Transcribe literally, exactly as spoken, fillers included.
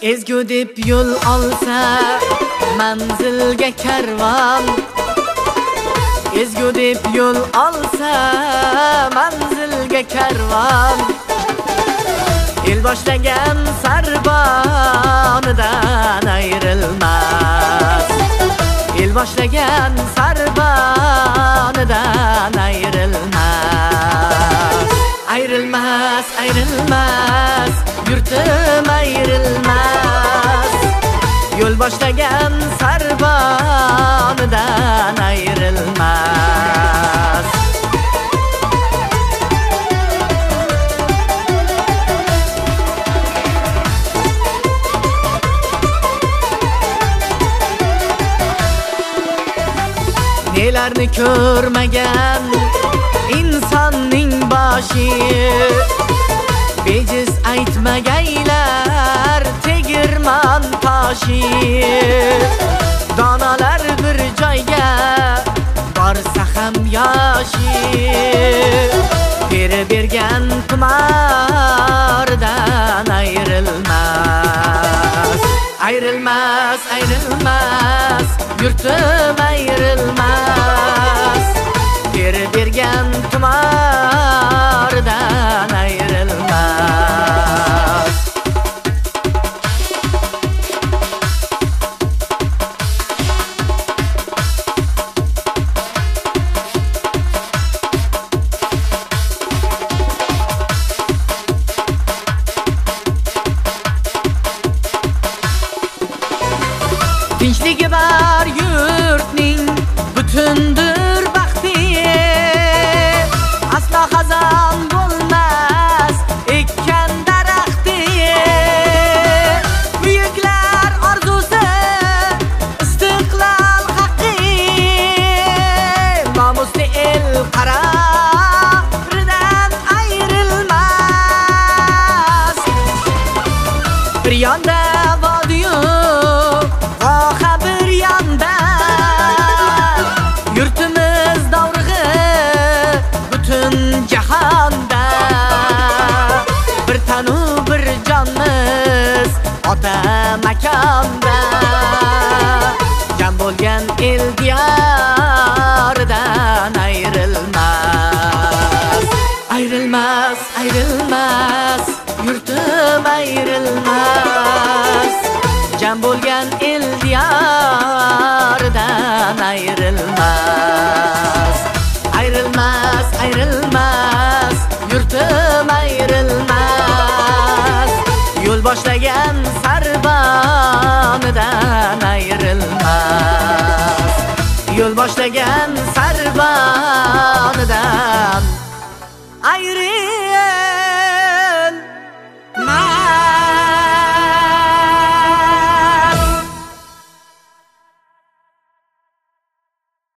Ezgu deb yo'l olsa manzilga karvon, ezgu deb yo'l olsa manzilga karvon, el boshlagan sarbonidan ayrilmas, el boshlagan sarbonidan ayrilmas. Ayrilmas, ayrilmas, yurtim ayrilmas, yo'l boshlagan sarbonidan ayrilmas. Nelarni ko'rmagan insonning boshi, bejiz aytmagaylar tegirmon toshi. Donalar bir joyga borsa ham yoshi, beri bergan tumordan ayrilmas. Ayrilmas, ayrilmas, yurtim ayrilmas, beri bergan tumordan ayrilmas. Tinchligi bor yurtning butundir baxti, aslo xazon bo'lmas ekkan daraxti. Buyuklar orzusi istiqlol haqqi, nomusli el qaroridan ayrilmas. Bir yonda vodiyu voha, bir yonda yurtimiz dovrug'i butun jahonda. Bir tanu bir jonmiz ota makonda, jam bo'lgan el diyoridan ayrilmas. Ayrilmas, ayrilmas, yurtim ayrilmas, jam bo'lgan el diyoridan ayrilmas. Ayrilmas, ayrilmas, yurtim ayrilmas, yo'l boshlagan sarbonidan ayrilmas, yo'l boshlagan sarbonidan ayrilmas.